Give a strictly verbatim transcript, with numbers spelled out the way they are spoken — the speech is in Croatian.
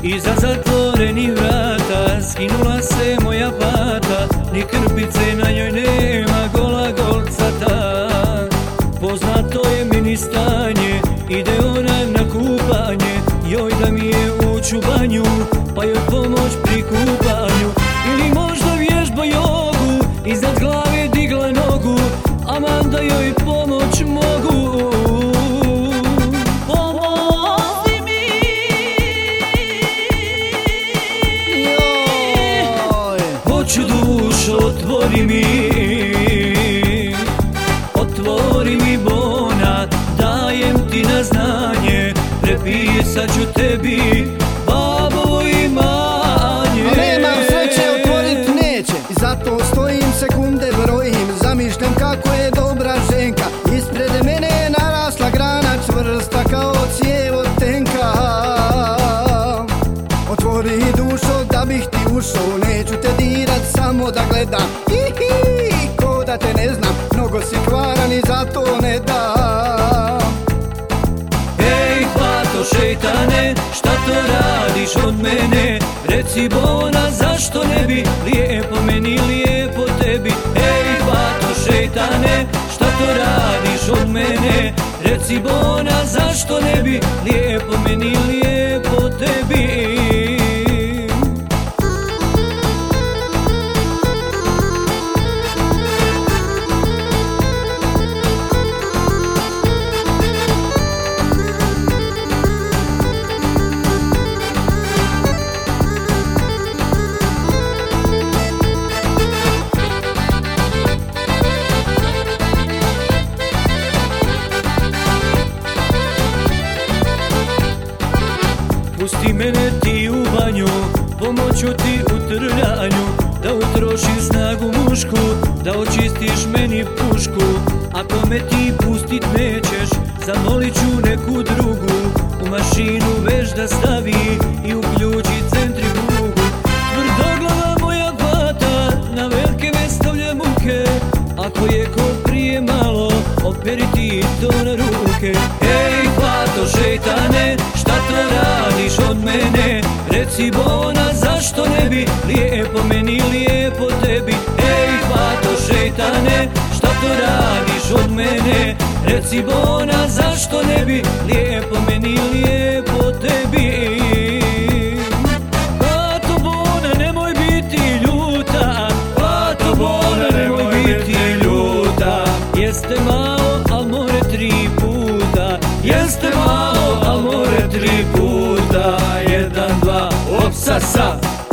Iza zatvorenih vrata skinula se moja pata, ni krpice na njoj nema, gola golcata. Poznato je meni stanje, ide ona na kupanje, joj da mi je ući u banju, pa joj pomoć pri kupanju. Ili možda vježba jogu, iznad glave digla nogu, aman da joj pomoć mogu. Pomozi mi, joj, hoću dušo, otvori mi, otvori mi bona, dajem ti na znanje, prepisat ću tebi babovo imanje. A nemam sreće, otvorit neće, i zato stojim, sekunde brojim, zamišljam kako je dobra ženka. Ispred mene je narasla grana, čvrsta kao cijevo tenka. Otvori dušo da bih ti ušao, neću te dirat, samo da gledam. Hihi, ko da te ne znam, mnogo si kvaran i zato ne dam. Ej, pato šejtane, šta to radiš od mene? Reci bona, zašto ne bi lijepo meni, lijepo tebi? Ej, pato šejtane, šta to radiš od mene? Reci bona, zašto ne bi lijepo meni, lijepo tebi? Pusti mene ti u banju, pomoću ti u trljanju, da utrošiš snagu mušku, da očistiš meni pušku. Ako me ti pustit nećeš, zamolit ću neku drugu, u mašinu veš da stavi i uključi centrifugu. Tvrdoglava moja pata, na velike me stavlja muke, ako je ko prije malo, operi ti to na ruke. Ej, pato šejtane, šta to radiš od mene? Reci bona, zašto ne bi lijepo meni, lijepo tebi? Ej, pato šejtane, šta to radiš od mene? Reci bona, zašto ne bi lijepo meni, lijepo tebi? Pato bona, nemoj biti ljuta, pato bona, nemoj biti ljuta. Jeste malo, al more tri puta, jeste malo, al more tri puta. Jedan, dva, opsa, sa.